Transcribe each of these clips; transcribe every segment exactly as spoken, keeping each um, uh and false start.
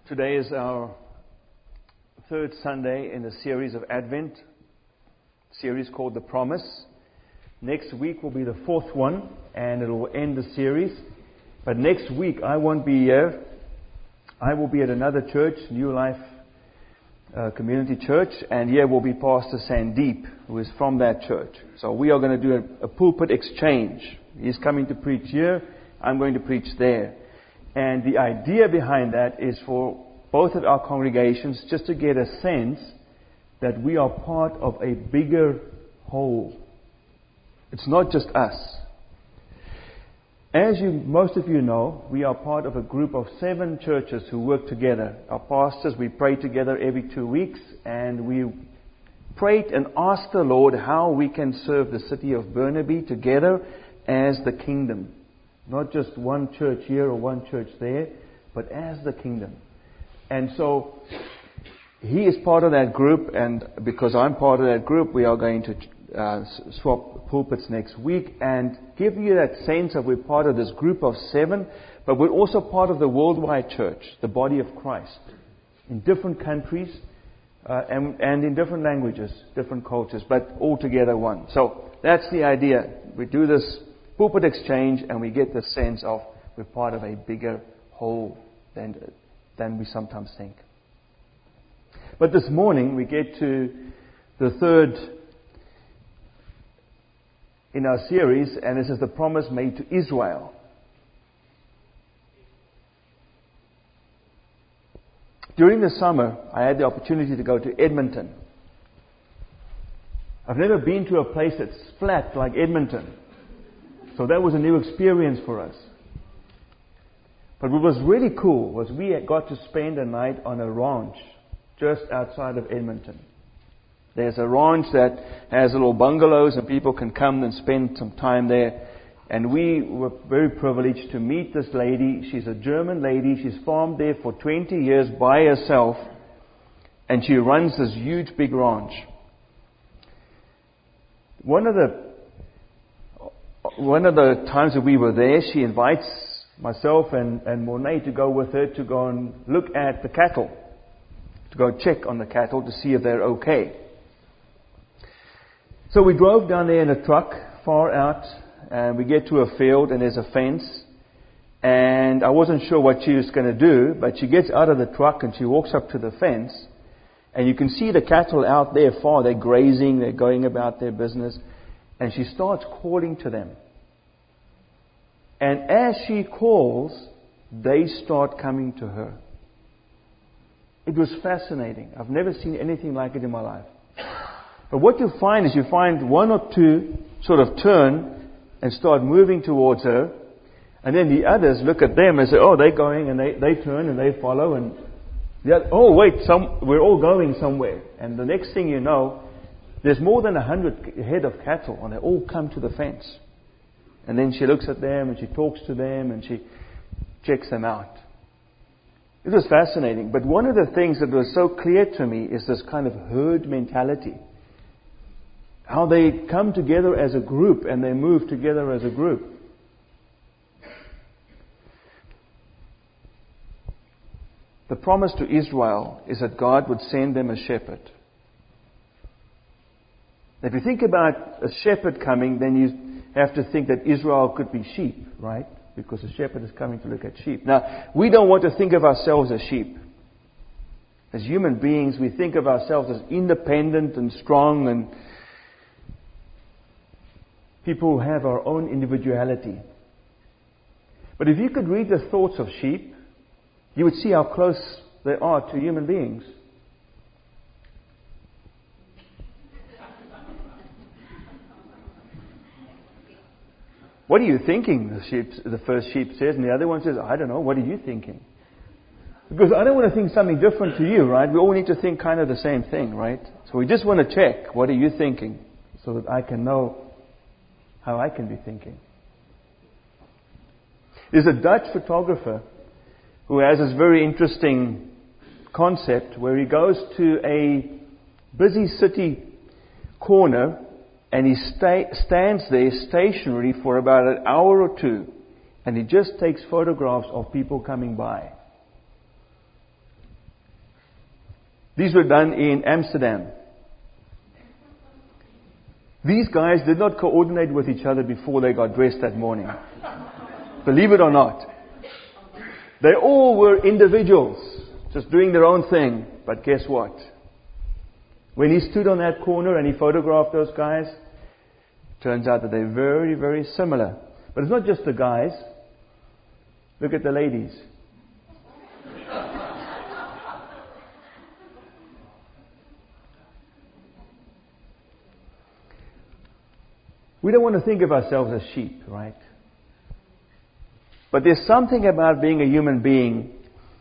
Today is our third Sunday in the series of Advent, series called The Promise. Next week will be the fourth one, and it will end the series. But next week I won't be here. I will be at another church, New Life uh, Community Church, and here will be Pastor Sandeep, who is from that church. So we are going to do a, a pulpit exchange. He's coming to preach here, I'm going to preach there. And the idea behind that is for both of our congregations just to get a sense that we are part of a bigger whole. It's not just us. As you, most of you know, we are part of a group of seven churches who work together. Our pastors, we pray together every two weeks, and we prayed and asked the Lord how we can serve the city of Burnaby together as the kingdom. Not just one church here or one church there, but as the kingdom. And so, he is part of that group, and because I'm part of that group, we are going to uh, swap pulpits next week and give you that sense of we're part of this group of seven, but we're also part of the worldwide church, the body of Christ, in different countries uh, and, and in different languages, different cultures, but all together one. So, that's the idea. We do this pulpit exchange, and we get the sense of we're part of a bigger whole than, than we sometimes think. But this morning we get to the third in our series, and this is the promise made to Israel. During the summer, I had the opportunity to go to Edmonton. I've never been to a place that's flat like Edmonton. So that was a new experience for us. But what was really cool was we got to spend a night on a ranch just outside of Edmonton. There's a ranch that has little bungalows and people can come and spend some time there. And we were very privileged to meet this lady. She's a German lady. She's farmed there for twenty years by herself. And she runs this huge big ranch. One of the One of the times that we were there, she invites myself and, and Mornay to go with her to go and look at the cattle, to go check on the cattle to see if they're okay. So we drove down there in a truck, far out, and we get to a field and there's a fence. And I wasn't sure what she was going to do, but she gets out of the truck and she walks up to the fence. And you can see the cattle out there far, they're grazing, they're going about their business. And she starts calling to them. And as she calls, they start coming to her. It was fascinating. I've never seen anything like it in my life. But what you find is you find one or two sort of turn and start moving towards her. And then the others look at them and say, oh, they're going, and they, they turn and they follow. And the, oh, wait, some, we're all going somewhere. And the next thing you know, there's more than a hundred head of cattle, and they all come to the fence. And then she looks at them, and she talks to them, and she checks them out. It was fascinating. But one of the things that was so clear to me is this kind of herd mentality. How they come together as a group, and they move together as a group. The promise to Israel is that God would send them a shepherd. If you think about a shepherd coming, then you have to think that Israel could be sheep, right? Because a shepherd is coming to look at sheep. Now, we don't want to think of ourselves as sheep. As human beings, we think of ourselves as independent and strong and people who have our own individuality. But if you could read the thoughts of sheep, you would see how close they are to human beings. What are you thinking? The sheep, the first sheep says, and the other one says, I don't know, what are you thinking? Because I don't want to think something different to you, right? We all need to think kind of the same thing, right? So we just want to check, what are you thinking? So that I can know how I can be thinking. There's a Dutch photographer who has this very interesting concept where he goes to a busy city corner and he sta- stands there stationary for about an hour or two, and he just takes photographs of people coming by. These were done in Amsterdam. These guys did not coordinate with each other before they got dressed that morning. Believe it or not. They all were individuals, just doing their own thing. But guess what? When he stood on that corner and he photographed those guys, turns out that they're very, very similar. But it's not just the guys. Look at the ladies. We don't want to think of ourselves as sheep, right? But there's something about being a human being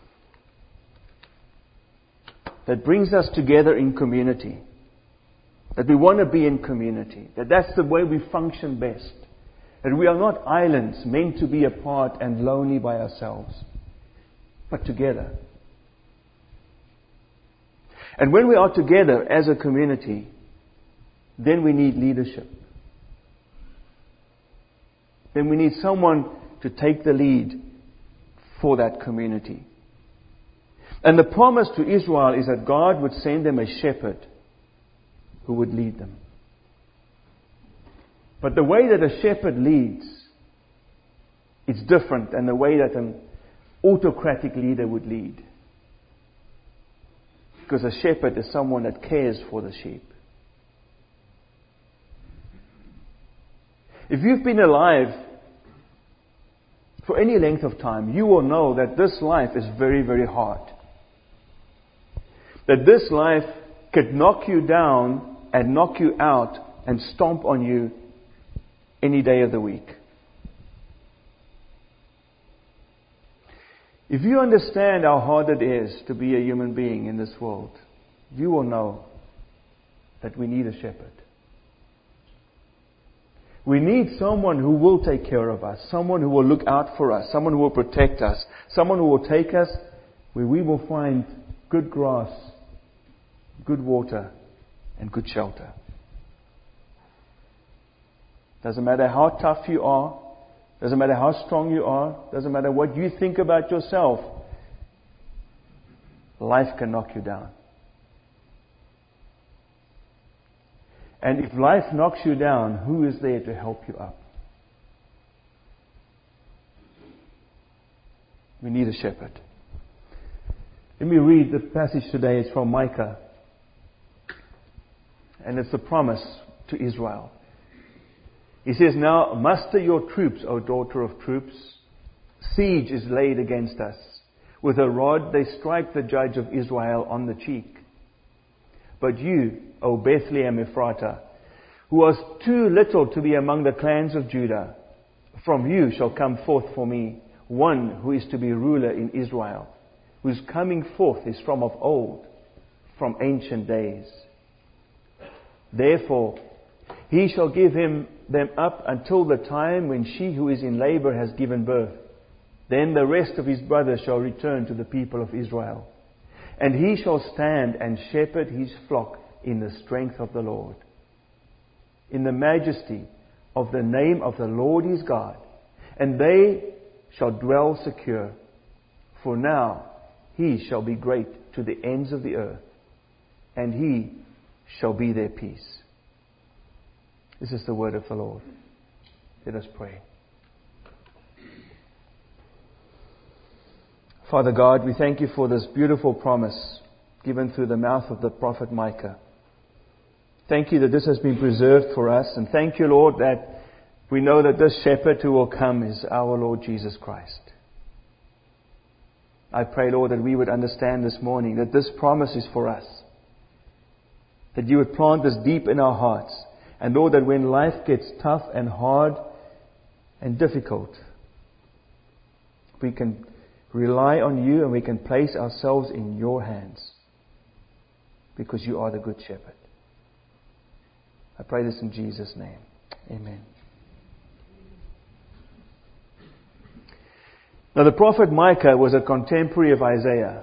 that brings us together in community. That we want to be in community. That that's the way we function best. That we are not islands meant to be apart and lonely by ourselves, but together. And when we are together as a community, then we need leadership. Then we need someone to take the lead for that community. And the promise to Israel is that God would send them a shepherd who would lead them. But the way that a shepherd leads is different than the way that an autocratic leader would lead. Because a shepherd is someone that cares for the sheep. If you've been alive for any length of time, you will know that this life is very, very hard. That this life could knock you down and knock you out and stomp on you any day of the week. If you understand how hard it is to be a human being in this world, you will know that we need a shepherd. We need someone who will take care of us, someone who will look out for us, someone who will protect us, someone who will take us where we will find good grass, good water, and good shelter. Doesn't matter how tough you are, doesn't matter how strong you are, doesn't matter what you think about yourself, life can knock you down. And if life knocks you down, who is there to help you up? We need a shepherd. Let me read the passage today. It's from Micah. And it's a promise to Israel. He says, "Now muster your troops, O daughter of troops. Siege is laid against us. With a rod they strike the judge of Israel on the cheek. But you, O Bethlehem Ephratah, who was too little to be among the clans of Judah, from you shall come forth for me one who is to be ruler in Israel, whose coming forth is from of old, from ancient days. Therefore, he shall give him them up until the time when she who is in labor has given birth. Then the rest of his brothers shall return to the people of Israel. And he shall stand and shepherd his flock in the strength of the Lord, in the majesty of the name of the Lord his God. And they shall dwell secure. For now he shall be great to the ends of the earth, and he shall be their peace." This is the word of the Lord. Let us pray. Father God, we thank you for this beautiful promise given through the mouth of the prophet Micah. Thank you that this has been preserved for us. And thank you, Lord, that we know that this shepherd who will come is our Lord Jesus Christ. I pray, Lord, that we would understand this morning that this promise is for us. That you would plant this deep in our hearts. And Lord, that when life gets tough and hard and difficult, we can rely on you and we can place ourselves in your hands, because you are the good shepherd. I pray this in Jesus' name. Amen. Now the prophet Micah was a contemporary of Isaiah.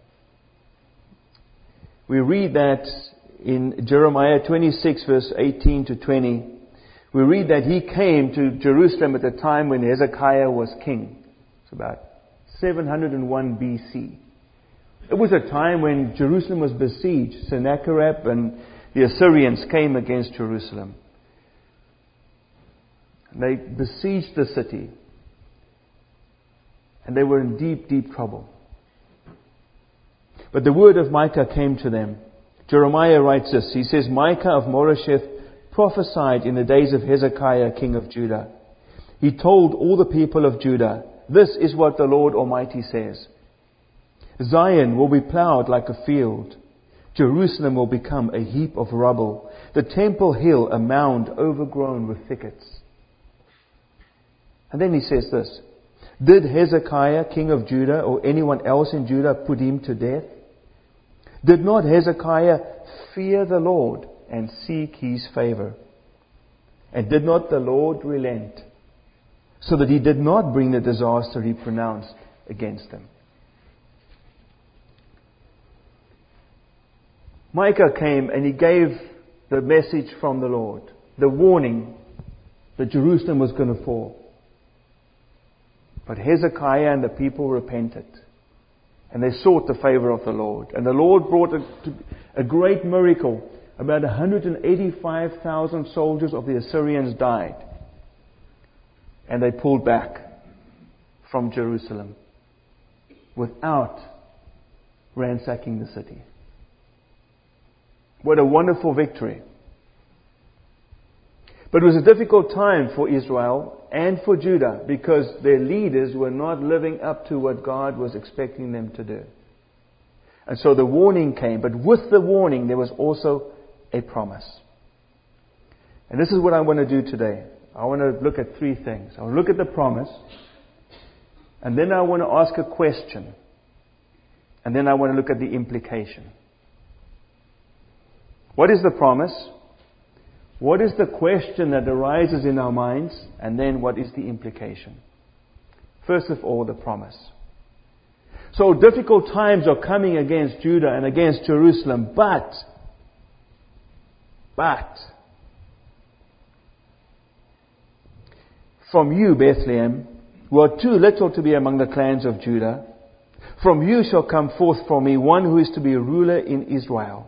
We read that in Jeremiah twenty-six verse eighteen to twenty. We read that he came to Jerusalem at the time when Hezekiah was king. It's about seven hundred one B C. It was a time when Jerusalem was besieged. Sennacherib and the Assyrians came against Jerusalem. They besieged the city. And they were in deep, deep trouble. But the word of Micah came to them. Jeremiah writes this. He says, Micah of Moresheth prophesied in the days of Hezekiah, king of Judah. He told all the people of Judah, this is what the Lord Almighty says. Zion will be plowed like a field. Jerusalem will become a heap of rubble. The temple hill a mound overgrown with thickets. And then he says this. Did Hezekiah, king of Judah, or anyone else in Judah put him to death? Did not Hezekiah fear the Lord and seek His favor? And did not the Lord relent, so that He did not bring the disaster He pronounced against them? Micah came and he gave the message from the Lord, the warning that Jerusalem was going to fall. But Hezekiah and the people repented. And they sought the favor of the Lord. And the Lord brought a, a great miracle. About one hundred eighty-five thousand soldiers of the Assyrians died. And they pulled back from Jerusalem without ransacking the city. What a wonderful victory. But it was a difficult time for Israel and for Judah because their leaders were not living up to what God was expecting them to do. And so the warning came. But with the warning, there was also a promise. And this is what I want to do today. I want to look at three things. I'll look at the promise. And then I want to ask a question. And then I want to look at the implication. What is the promise? What is the question that arises in our minds? And then what is the implication? First of all, the promise. So difficult times are coming against Judah and against Jerusalem. But, but, from you, Bethlehem, who are too little to be among the clans of Judah, from you shall come forth for me one who is to be a ruler in Israel.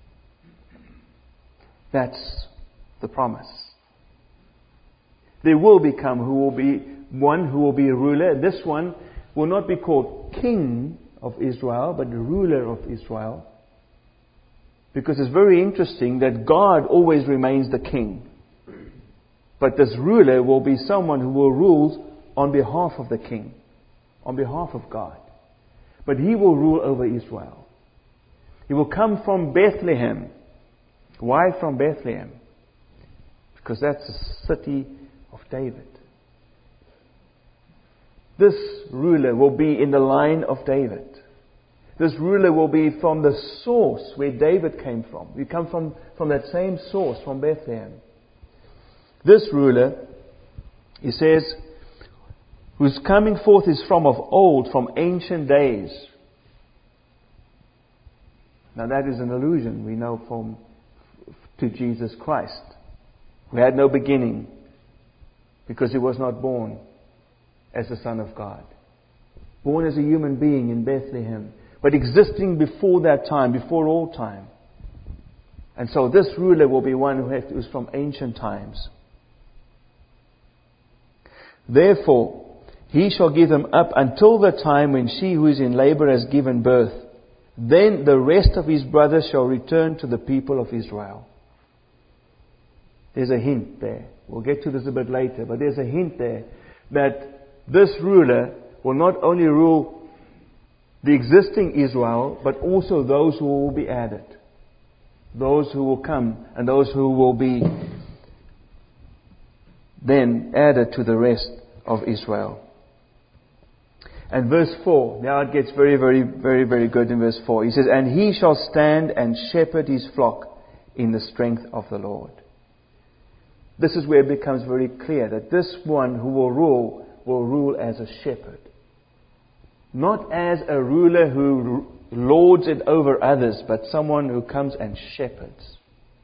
That's the promise. There will become who will be one who will be a ruler. This one will not be called King of Israel, but the ruler of Israel. Because it's very interesting that God always remains the king. But this ruler will be someone who will rule on behalf of the king, on behalf of God. But he will rule over Israel. He will come from Bethlehem. Why from Bethlehem? Because that's the city of David. This ruler will be in the line of David. This ruler will be from the source where David came from. We come from, from that same source, from Bethlehem. This ruler, he says, whose coming forth is from of old, from ancient days. Now that is an allusion, we know, from to Jesus Christ, who had no beginning because He was not born as the Son of God. Born as a human being in Bethlehem, but existing before that time, before all time. And so this ruler will be one who is from ancient times. Therefore, he shall give them up until the time when she who is in labor has given birth. Then the rest of his brothers shall return to the people of Israel. There's a hint there. We'll get to this a bit later, but there's a hint there that this ruler will not only rule the existing Israel, but also those who will be added. Those who will come and those who will be then added to the rest of Israel. And verse four, now it gets very, very, very, very good in verse four. He says, and he shall stand and shepherd his flock in the strength of the Lord. This is where it becomes very clear that this one who will rule, will rule as a shepherd. Not as a ruler who lords it over others, but someone who comes and shepherds.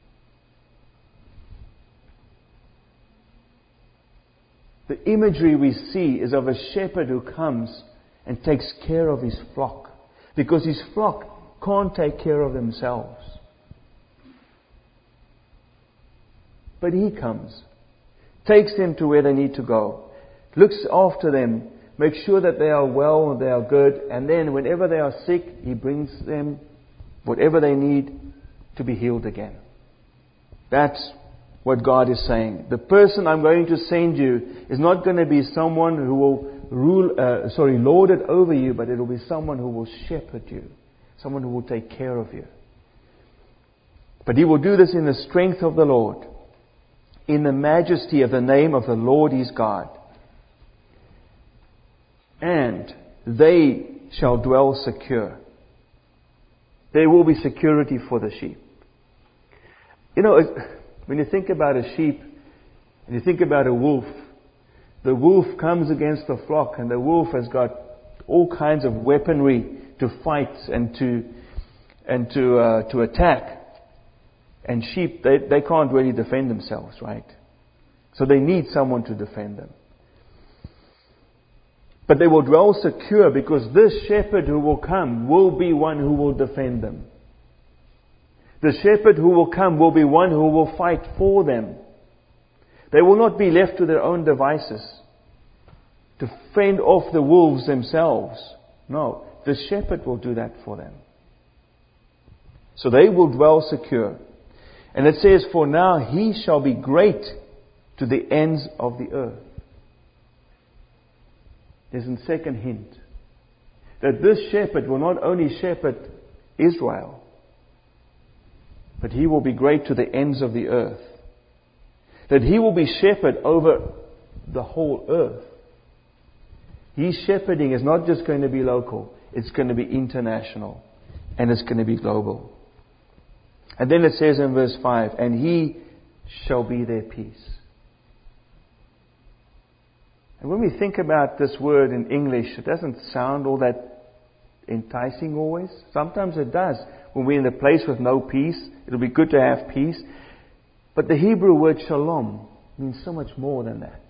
The imagery we see is of a shepherd who comes and takes care of his flock. because his flock can't take care of themselves. But he comes, takes them to where they need to go, looks after them, makes sure that they are well and they are good, and then whenever they are sick, he brings them whatever they need to be healed again. That's what God is saying. The person I'm going to send you is not going to be someone who will rule, uh, sorry, lord it over you, but it will be someone who will shepherd you, someone who will take care of you. But he will do this in the strength of the Lord, in the majesty of the name of the Lord his God. And they shall dwell secure. There will be security for the sheep. You know, when you think about a sheep, and you think about a wolf, the wolf comes against the flock, and the wolf has got all kinds of weaponry to fight and to and to uh, to attack. And sheep, they, they can't really defend themselves, right? So they need someone to defend them. But they will dwell secure because this shepherd who will come will be one who will defend them. The shepherd who will come will be one who will fight for them. They will not be left to their own devices to fend off the wolves themselves. No, the shepherd will do that for them. So they will dwell secure. And it says, for now he shall be great to the ends of the earth. There's a second hint. That this shepherd will not only shepherd Israel, but he will be great to the ends of the earth. That he will be shepherd over the whole earth. His shepherding is not just going to be local. It's going to be international. And it's going to be global. And then it says in verse five, and he shall be their peace. And when we think about this word in English, it doesn't sound all that enticing always. Sometimes it does. When we're in a place with no peace, it'll be good to have peace. But the Hebrew word shalom means so much more than that.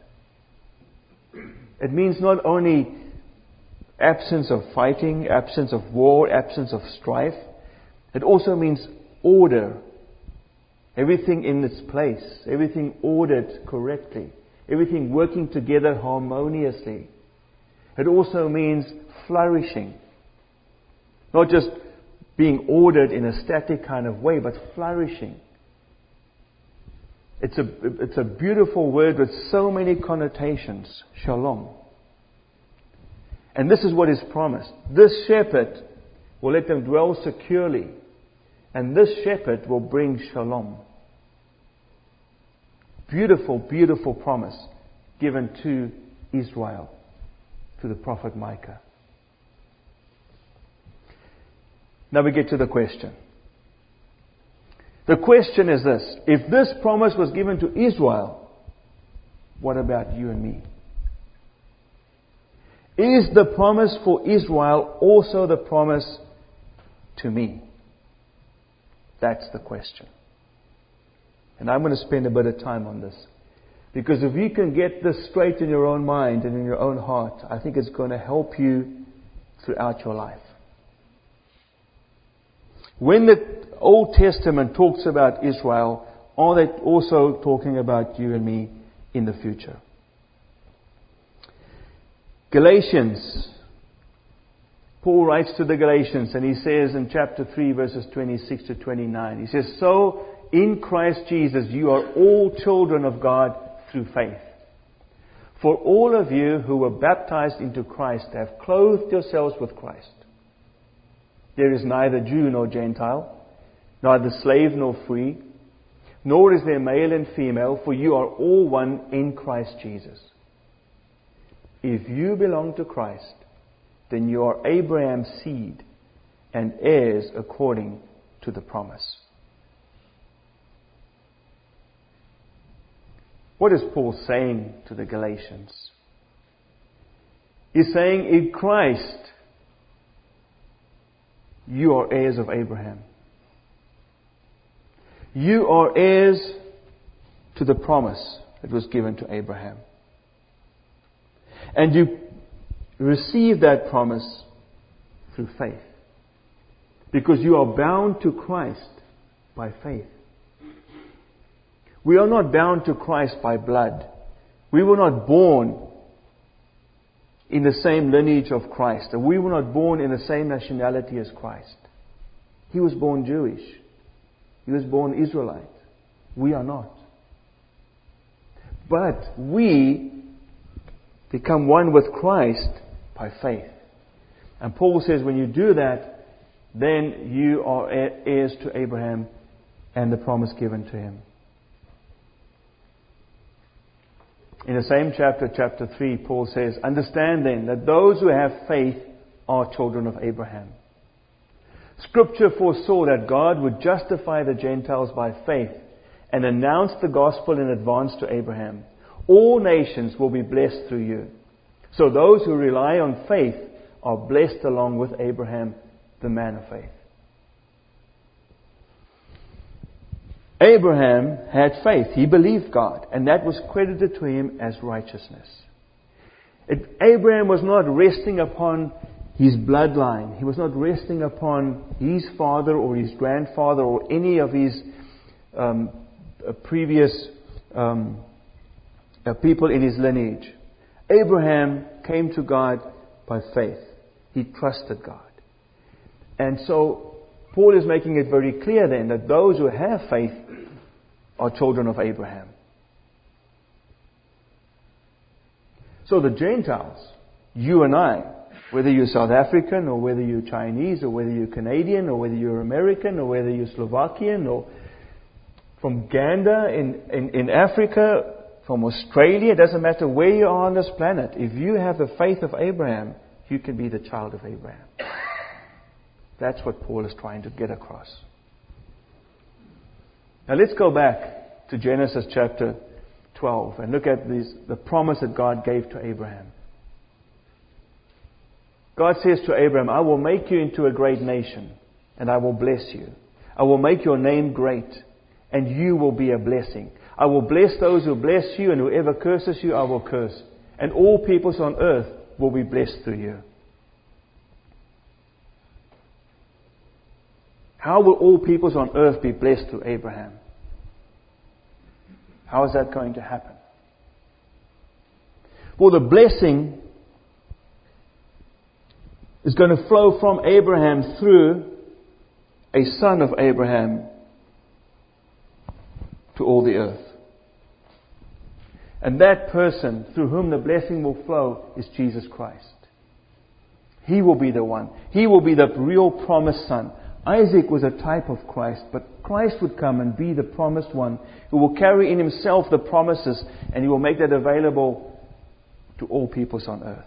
It means not only absence of fighting, absence of war, absence of strife. It also means order. Everything in its place. Everything ordered correctly. Everything working together harmoniously. It also means flourishing. Not just being ordered in a static kind of way, but flourishing. It's a, it's a beautiful word with so many connotations. Shalom. And this is what is promised. This shepherd will let them dwell securely. And this shepherd will bring shalom. Beautiful, beautiful promise given to Israel, to the prophet Micah. Now we get to the question. The question is this: if this promise was given to Israel, what about you and me? Is the promise for Israel also the promise to me? That's the question. And I'm going to spend a bit of time on this. Because if you can get this straight in your own mind and in your own heart, I think it's going to help you throughout your life. When the Old Testament talks about Israel, are they also talking about you and me in the future? Galatians. Paul writes to the Galatians and he says in chapter three verses twenty-six to twenty-nine, he says, so in Christ Jesus you are all children of God through faith. For all of you who were baptized into Christ have clothed yourselves with Christ. There is neither Jew nor Gentile, neither slave nor free, nor is there male and female, for you are all one in Christ Jesus. If you belong to Christ, then you are Abraham's seed and heirs according to the promise. What is Paul saying to the Galatians? He's saying, in Christ, you are heirs of Abraham. You are heirs to the promise that was given to Abraham. And you receive that promise through faith. Because you are bound to Christ by faith. We are not bound to Christ by blood. We were not born in the same lineage of Christ. And we were not born in the same nationality as Christ. He was born Jewish. He was born Israelite. We are not. But we become one with Christ by faith. And Paul says when you do that, then you are heirs to Abraham and the promise given to him. In the same chapter, chapter three, Paul says, understand then that those who have faith are children of Abraham. Scripture foresaw that God would justify the Gentiles by faith and announce the gospel in advance to Abraham. All nations will be blessed through you. So those who rely on faith are blessed along with Abraham, the man of faith. Abraham had faith. He believed God, and that was credited to him as righteousness. It, Abraham was not resting upon his bloodline. He was not resting upon his father or his grandfather or any of his um, uh, previous um, uh, people in his lineage. Abraham came to God by faith. He trusted God. And so Paul is making it very clear then that those who have faith are children of Abraham. So the Gentiles, you and I, whether you're South African or whether you're Chinese or whether you're Canadian or whether you're American or whether you're Slovakian or from Uganda in, in, in Africa, from Australia, it doesn't matter where you are on this planet. If you have the faith of Abraham, you can be the child of Abraham. That's what Paul is trying to get across. Now let's go back to Genesis chapter twelve and look at this, the promise that God gave to Abraham. God says to Abraham, I will make you into a great nation, and I will bless you. I will make your name great, and you will be a blessing. I will bless those who bless you, and whoever curses you, I will curse. And all peoples on earth will be blessed through you. How will all peoples on earth be blessed through Abraham? How is that going to happen? Well, the blessing is going to flow from Abraham through a son of Abraham to all the earth. And that person through whom the blessing will flow is Jesus Christ. He will be the one. He will be the real promised son. Isaac was a type of Christ, but Christ would come and be the promised one who will carry in himself the promises, and he will make that available to all peoples on earth.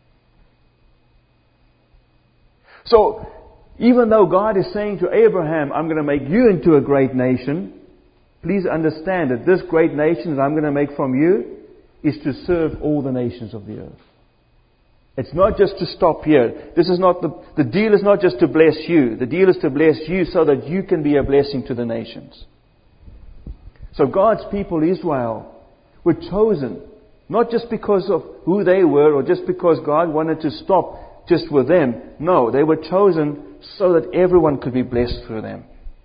So, even though God is saying to Abraham, I'm going to make you into a great nation, please understand that this great nation that I'm going to make from you is to serve all the nations of the earth. It's not just to stop here. This is not the, the deal is not just to bless you. The deal is to bless you so that you can be a blessing to the nations. So God's people, Israel, were chosen not just because of who they were or just because God wanted to stop just with them. No, they were chosen so that everyone could be blessed through them.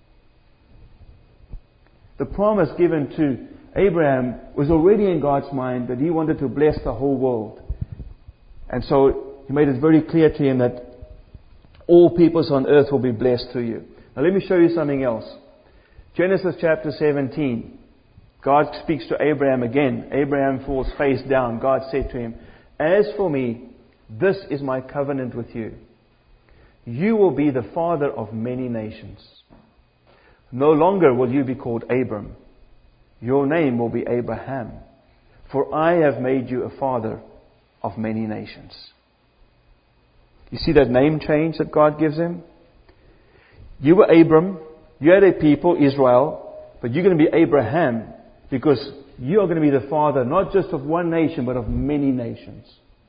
The promise given to Abraham was already in God's mind that He wanted to bless the whole world. And so He made it very clear to him that all peoples on earth will be blessed through you. Now let me show you something else. Genesis chapter seventeen. God speaks to Abraham again. Abraham falls face down. God said to him, as for me, this is my covenant with you. You will be the father of many nations. No longer will you be called Abram. Your name will be Abraham. For I have made you a father of many nations. You see that name change that God gives him? You were Abram. You had a people, Israel. But you're going to be Abraham. Because you are going to be the father not just of one nation, but of many nations.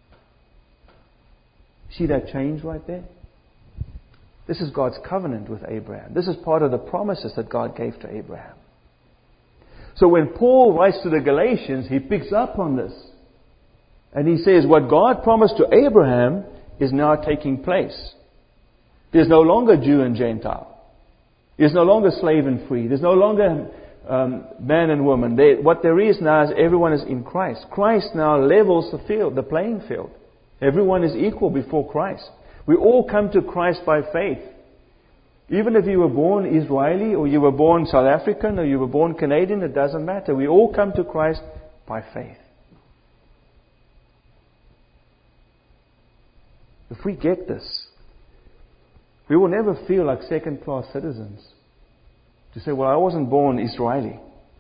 See that change right there? This is God's covenant with Abraham. This is part of the promises that God gave to Abraham. So when Paul writes to the Galatians, he picks up on this. And he says, what God promised to Abraham is now taking place. There's no longer Jew and Gentile. There's no longer slave and free. There's no longer um, man and woman. They, what there is now is everyone is in Christ. Christ now levels the field, the playing field. Everyone is equal before Christ. We all come to Christ by faith. Even if you were born Israeli or you were born South African or you were born Canadian, it doesn't matter. We all come to Christ by faith. If we get this, we will never feel like second-class citizens. To say, well, I wasn't born Israeli.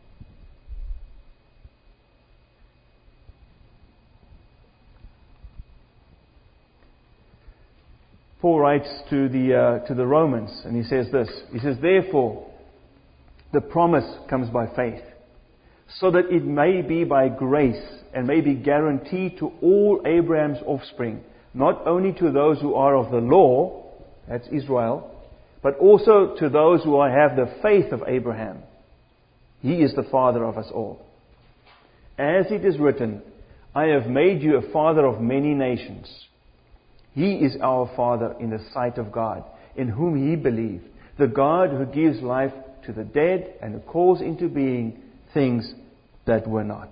Paul writes to the uh, to the Romans, and he says this. He says, therefore, the promise comes by faith, so that it may be by grace and may be guaranteed to all Abraham's offspring, not only to those who are of the law, that's Israel, but also to those who have the faith of Abraham. He is the father of us all. As it is written, I have made you a father of many nations. He is our Father in the sight of God, in whom He believed, the God who gives life to the dead and who calls into being things that were not.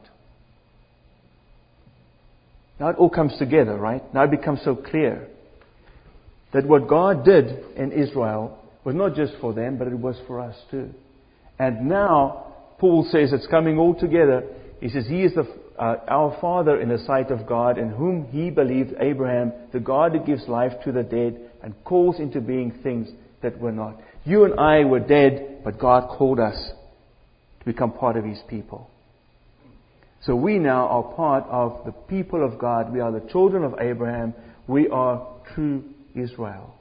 Now it all comes together, right? Now it becomes so clear that what God did in Israel was not just for them, but it was for us too. And now Paul says it's coming all together. He says He is the Uh, our Father in the sight of God, in whom He believed, Abraham, the God who gives life to the dead and calls into being things that were not. You and I were dead, but God called us to become part of His people. So we now are part of the people of God. We are the children of Abraham. We are true Israel.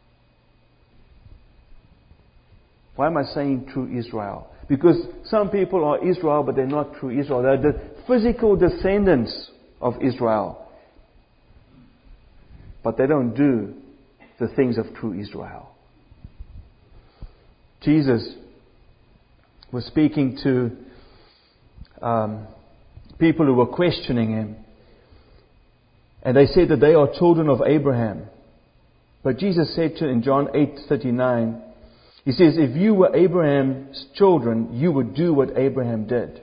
Why am I saying true Israel? Because some people are Israel, but they're not true Israel. They're the physical descendants of Israel. But they don't do the things of true Israel. Jesus was speaking to um, people who were questioning Him. And they said that they are children of Abraham. But Jesus said to in John eight thirty-nine, He says, if you were Abraham's children, you would do what Abraham did.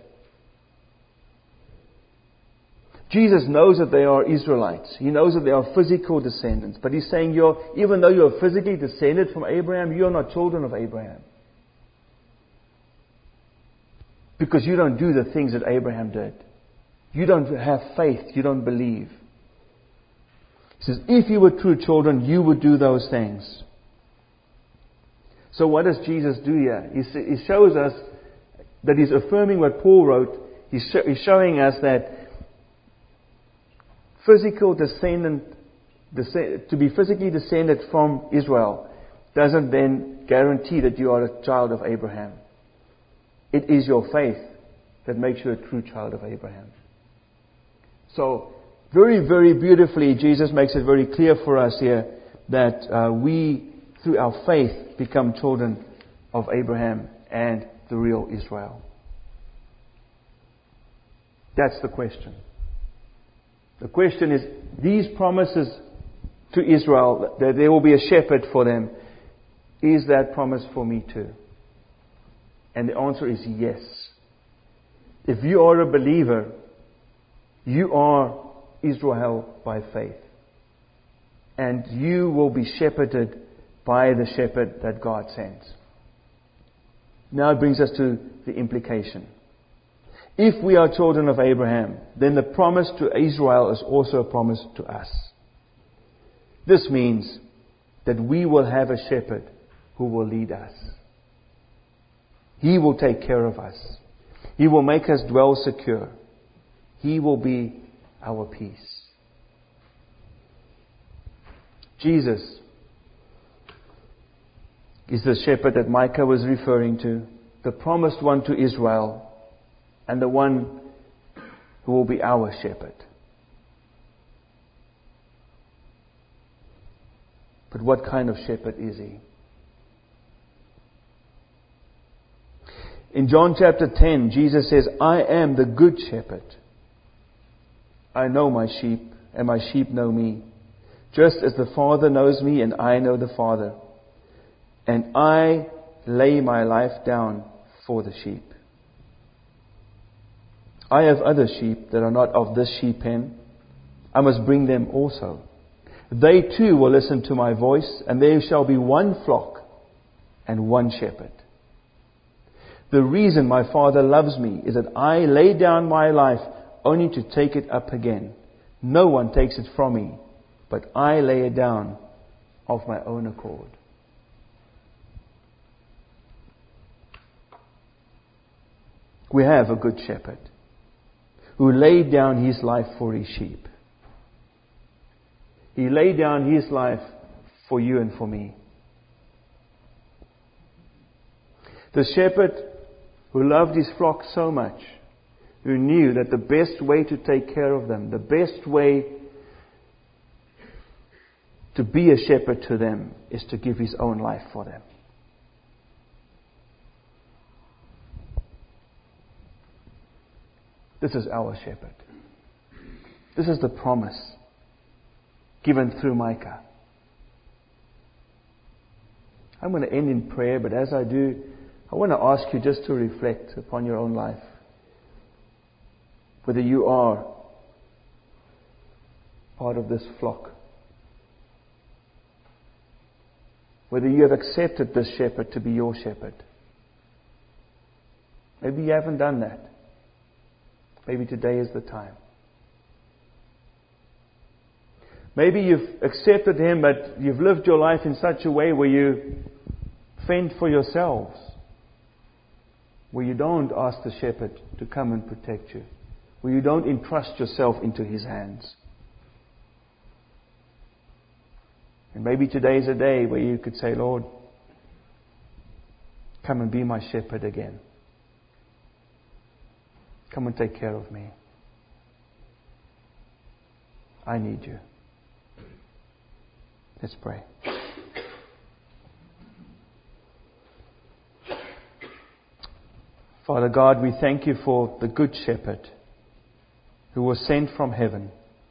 Jesus knows that they are Israelites. He knows that they are physical descendants. But He's saying, you're, even though you are physically descended from Abraham, you are not children of Abraham. Because you don't do the things that Abraham did. You don't have faith. You don't believe. He says, if you were true children, you would do those things. So what does Jesus do here? He shows us that He's affirming what Paul wrote. He's showing us that physical descendant, to be physically descended from Israel doesn't then guarantee that you are a child of Abraham. It is your faith that makes you a true child of Abraham. So, very, very beautifully, Jesus makes it very clear for us here that uh, we, through our faith, become children of Abraham and the real Israel. That's the question. The question is, these promises to Israel, that there will be a shepherd for them, is that promise for me too? And the answer is yes. If you are a believer, you are Israel by faith. And you will be shepherded by the shepherd that God sends. Now it brings us to the implication. If we are children of Abraham, then the promise to Israel is also a promise to us. This means that we will have a shepherd who will lead us. He will take care of us. He will make us dwell secure. He will be our peace. Jesus is the shepherd that Micah was referring to, the promised one to Israel, and the one who will be our shepherd. But what kind of shepherd is He? In John chapter ten, Jesus says, I am the good shepherd. I know my sheep, and my sheep know me, just as the Father knows me, and I know the Father. and I lay my life down for the sheep. I have other sheep that are not of this sheep pen. I must bring them also. They too will listen to my voice, and there shall be one flock and one shepherd. The reason my Father loves me is that I lay down my life only to take it up again. No one takes it from me, but I lay it down of my own accord. We have a good shepherd who laid down his life for his sheep. He laid down his life for you and for me. The shepherd who loved his flock so much, who knew that the best way to take care of them, the best way to be a shepherd to them, is to give his own life for them. This is our shepherd. This is the promise given through Micah. I'm going to end in prayer, but as I do, I want to ask you just to reflect upon your own life. Whether you are part of this flock. Whether you have accepted this shepherd to be your shepherd. Maybe you haven't done that. Maybe today is the time. Maybe you've accepted Him, but you've lived your life in such a way where you fend for yourselves. Where you don't ask the shepherd to come and protect you. Where you don't entrust yourself into His hands. And maybe today is a day where you could say, Lord, come and be my shepherd again. Come and take care of me. I need you. Let's pray. Father God, we thank you for the Good Shepherd who was sent from heaven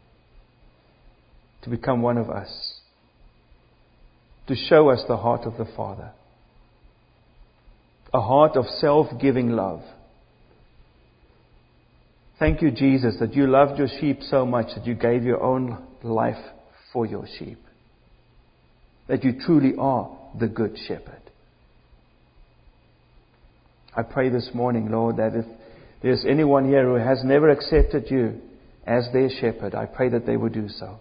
to become one of us, to show us the heart of the Father, a heart of self-giving love. Thank you, Jesus, that you loved your sheep so much that you gave your own life for your sheep. That you truly are the Good Shepherd. I pray this morning, Lord, that if there's anyone here who has never accepted you as their shepherd, I pray that they would do so.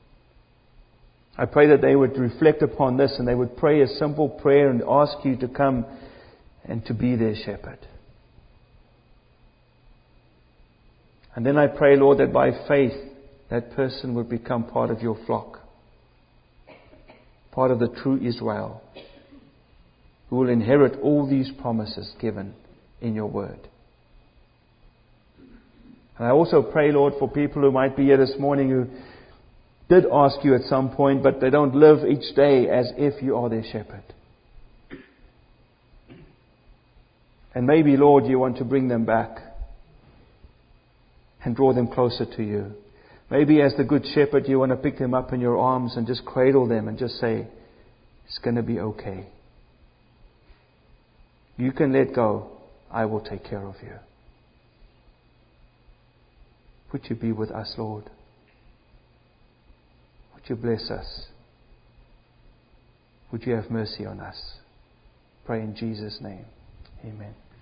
I pray that they would reflect upon this and they would pray a simple prayer and ask you to come and to be their shepherd. And then I pray, Lord, that by faith that person would become part of your flock. Part of the true Israel, who will inherit all these promises given in your word. And I also pray, Lord, for people who might be here this morning who did ask you at some point, but they don't live each day as if you are their shepherd. And maybe, Lord, you want to bring them back and draw them closer to you. Maybe as the Good Shepherd, you want to pick them up in your arms and just cradle them and just say, it's going to be okay. You can let go. I will take care of you. Would you be with us, Lord? Would you bless us? Would you have mercy on us? Pray in Jesus' name. Amen.